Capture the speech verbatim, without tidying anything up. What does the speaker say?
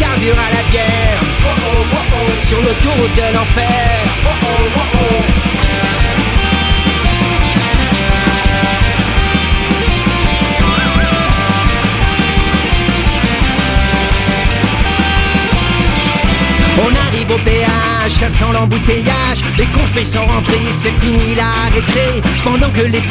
carbure à la bière. Oh oh oh oh. Sur l'autoroute de l'enfer. Oh oh oh oh. On arrive au péage, chassant l'embouteillage. Les conspects sont rentrés, c'est fini la récré. Pendant que les